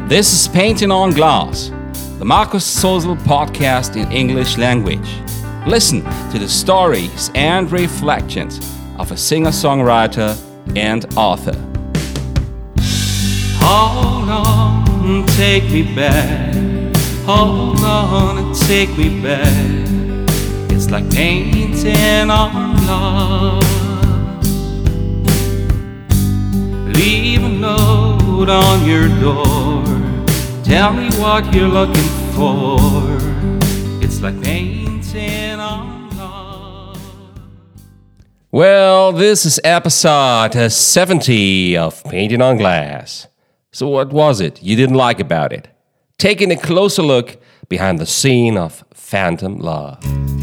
This is Painting on Glass, the Markus Sozel podcast in English language. Listen to the stories and reflections of a singer-songwriter and author. Hold on, take me back. Hold on and take me back. It's like painting on glass. Leave a note on your door. Tell me what you're looking for. It's like painting on glass. Well, this is episode 70 of Painting on Glass. So what was it you didn't like about it? Taking a closer look behind the scene of Phantom Love.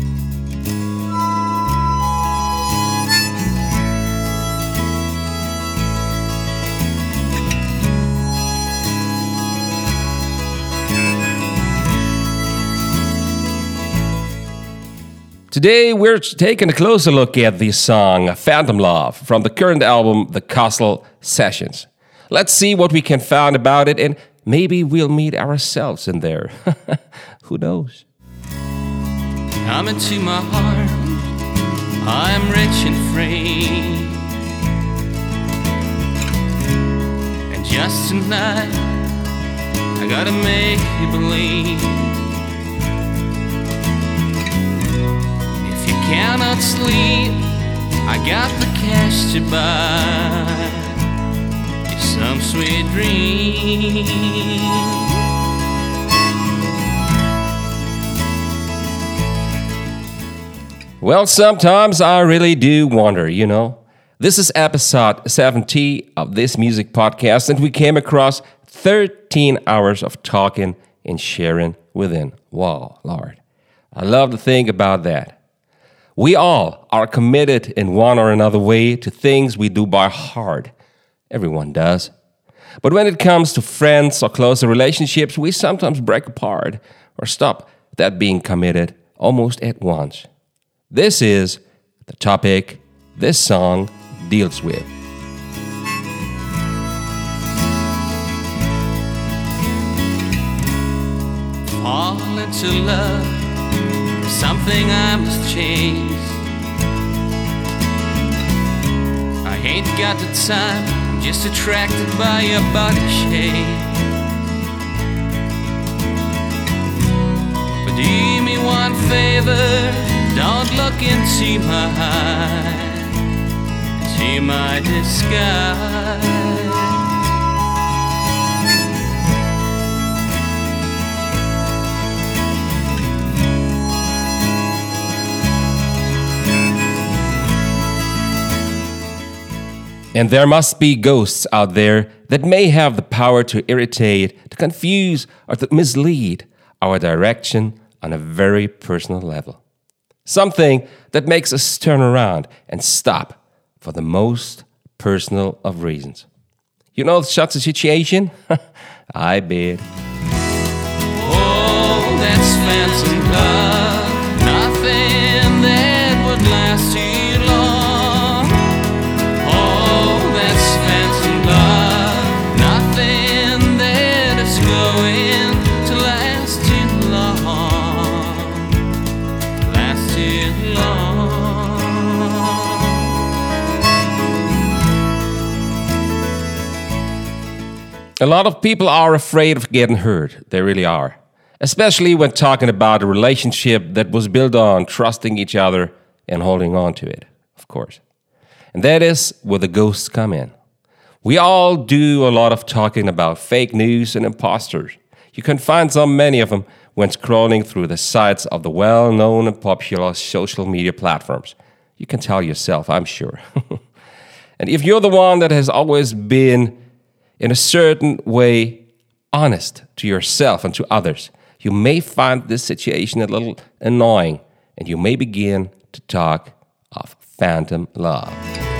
Today we're taking a closer look at the song Phantom Love from the current album The Castle Sessions. Let's see what we can find about it, and maybe we'll meet ourselves in there. Who knows? Come into my heart, I'm rich and free. And just tonight, I gotta make you believe. If you cannot sleep, I got the cash to buy some sweet dream. Well, sometimes I really do wonder, you know. This is episode 70 of this music podcast, and we came across 13 hours of talking and sharing within. Wow, Lord. I love to think about that. We all are committed in one or another way to things we do by heart. Everyone does. But when it comes to friends or closer relationships, we sometimes break apart or stop that being committed almost at once. This is the topic this song deals with. Fall into love, something I must chase. I ain't got the time, I'm just attracted by your body shape. But do me one favor, don't look into my eyes, see my disguise. And there must be ghosts out there that may have the power to irritate, to confuse, or to mislead our direction on a very personal level. Something that makes us turn around and stop for the most personal of reasons. You know such a situation? I bet. Oh, that's phantom love, nothing that would last too long. Oh, that's phantom love, nothing that is going to last too long, last too long. A lot of people are afraid of getting hurt. They really are. Especially when talking about a relationship that was built on trusting each other and holding on to it, of course. And that is where the ghosts come in. We all do a lot of talking about fake news and imposters. You can find so many of them when scrolling through the sites of the well-known and popular social media platforms. You can tell yourself, I'm sure. And if you're the one that has always been, in a certain way, honest to yourself and to others, you may find this situation a little annoying, and you may begin to talk of phantom love.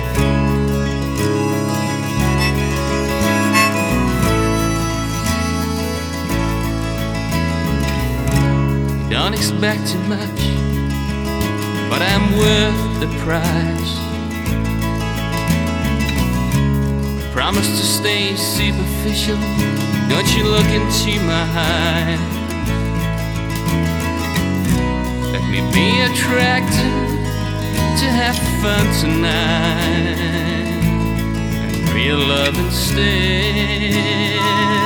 Don't expect too much, but I'm worth the price. Promise to stay superficial. Don't you look into my eyes. Let me be attracted to have fun tonight and real love instead.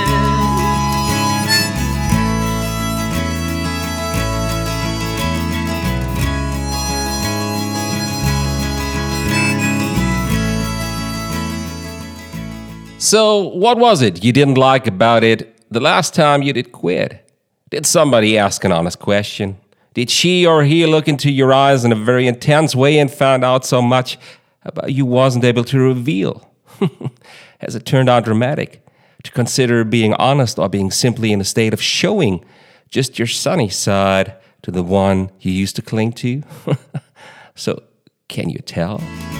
So, what was it you didn't like about it the last time you did quit? Did somebody ask an honest question? Did she or he look into your eyes in a very intense way and found out so much about you wasn't able to reveal? Has it turned out dramatic to consider being honest or being simply in a state of showing just your sunny side to the one you used to cling to? So, can you tell?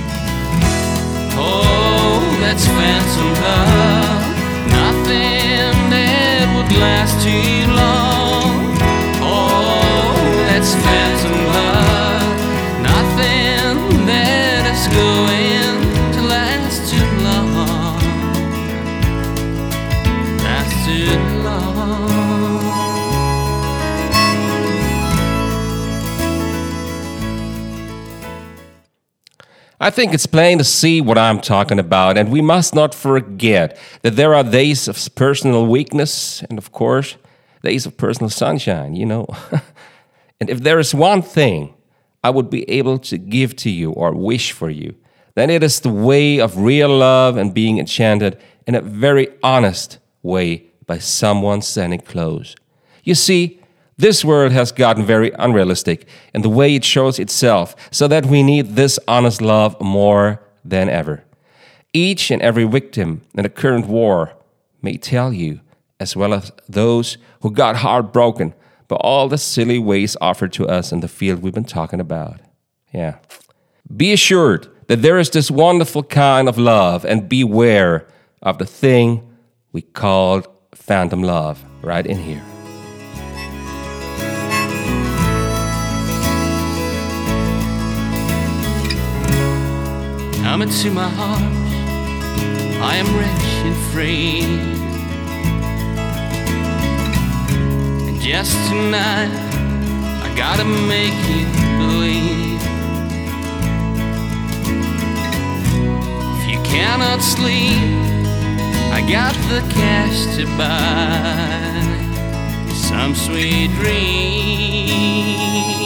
Oh, that's phantom love. Nothing that would last too long. Oh, that's phantom love. Nothing that is going to last too long. Last too long. I think it's plain to see what I'm talking about, and we must not forget that there are days of personal weakness and, of course, days of personal sunshine, you know. And if there is one thing I would be able to give to you or wish for you, then it is the way of real love and being enchanted in a very honest way by someone standing close. You see, this world has gotten very unrealistic in the way it shows itself, so that we need this honest love more than ever. Each and every victim in the current war may tell you, as well as those who got heartbroken by all the silly ways offered to us in the field we've been talking about. Yeah. Be assured that there is this wonderful kind of love, and beware of the thing we called phantom love right in here. Come into my arms, I am rich and free. And just tonight, I gotta make you believe. If you cannot sleep, I got the cash to buy some sweet dreams.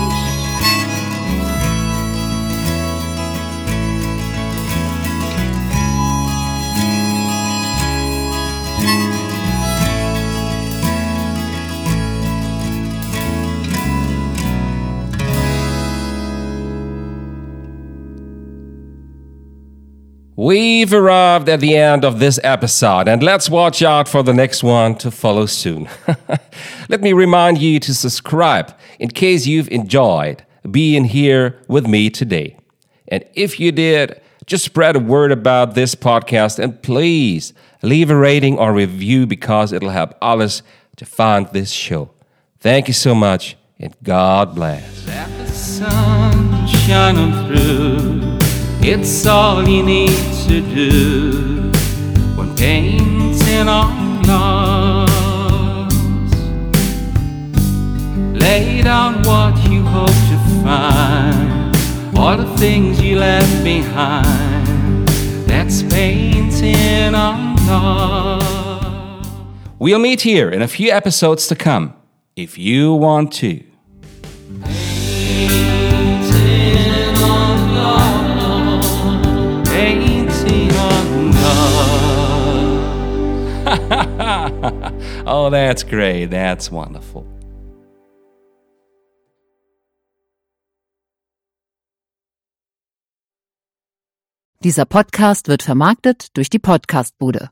We've arrived at the end of this episode, and let's watch out for the next one to follow soon. Let me remind you to subscribe in case you've enjoyed being here with me today. And if you did, just spread a word about this podcast, and please leave a rating or review, because it'll help others to find this show. Thank you so much, and God bless. Let the sun shine on through. It's all you need to do when painting on glass. Lay down what you hope to find, all the things you left behind. That's painting on glass. We'll meet here in a few episodes to come, if you want to. Oh, that's great. That's wonderful. Dieser Podcast wird vermarktet durch die Podcastbude.